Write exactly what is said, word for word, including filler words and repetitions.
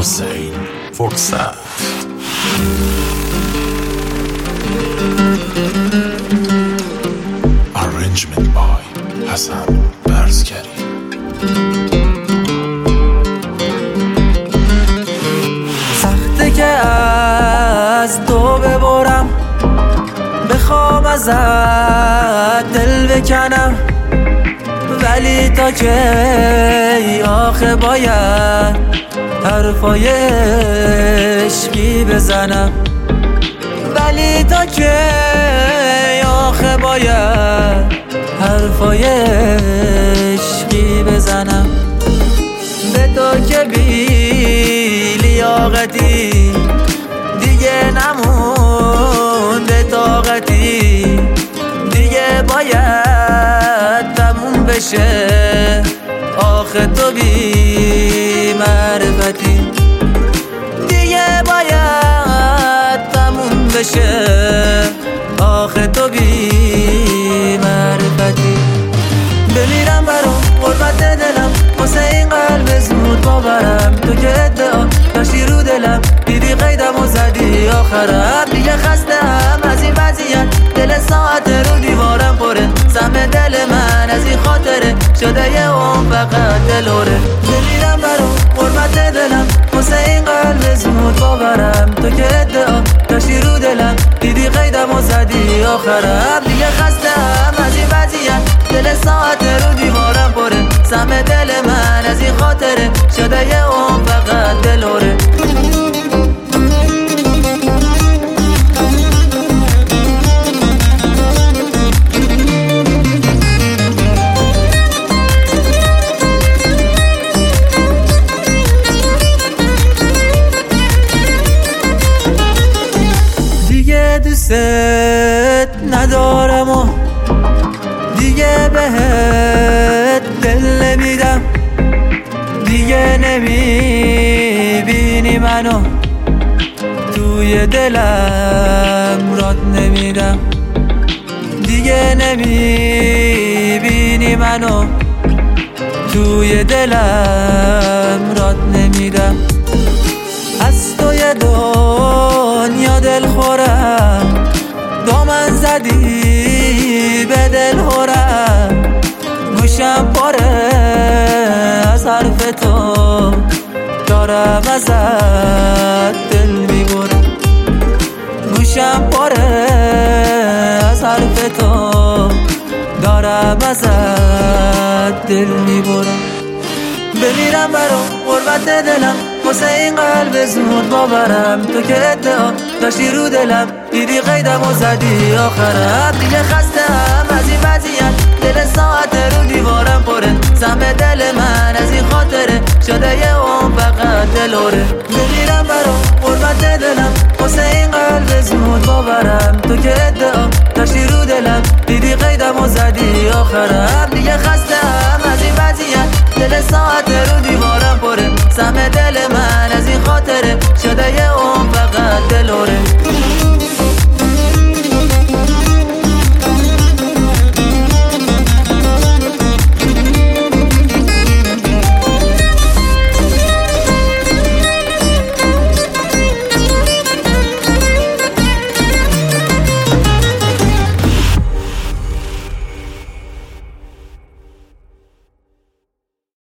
حسین فرصت. Arrangement by حسن برزگری. سخته که از تو ببرم، بخوام ازت دل بکنم، ولی تا که آخه باید حرفای عشقی بزنم، ولی تا که آخه باید حرفای عشقی بزنم. به تو که بی لیاقتی دیگه نمونده طاقتی، دیگه باید تموم بشه آخه تو بی معرفتی، دیگه باید تموم بشه آخه تو بی معرفتی. بمیرم برام قربت دلم، واسه این قلب زود باورم، تو که ادعا داشتی رو دلم، دیدی قیدم و زدی آخرم. دیگه خسته هم از این وضعیت، دل ساعت رو دیوارم پره، سهم دل من از این خاطره شده یه اون فقط دلوره. بمیرم برام قربت دلم، واسه این قلب زود باورم، تو که ادعا داشتی رو دلم، دیدی قیدم و زدی آخرم. دیگه خسته هم از این وضعیت، دل ساعت رو دیوارم پره، سهم دل من از این خاطره شده یه اون فقط دلوره. دیگه دوست ندارم و دیگه بهت دل نمیدم، دیگه نمیبینی منو توی دلم رات نمیدم، دیگه نمیبینی منو توی دلم رات نمیدم. از توی دنیا دل خورم، دامن زدی به دل خورم، گوشم پاره از حرف تو، دارم ازت دل میبرم، گوشم پاره از حرف تو، دارم ازت دل میبرم. بمیرم برام قربت دلم، واسه این قلب زود باورم، تو که ادعا داشتی رو دلم، دیدی قیدم و زدی آخرم. دیگه خسته هم از این وضعیت، دل ساعت رو دیوارم پره، سهم دل من از این خاطره شده یه اون فقط دلوره. بمیرم برام قربت دلم، واسه این قلب زود باورم، تو که ادعا داشتی رو دلم،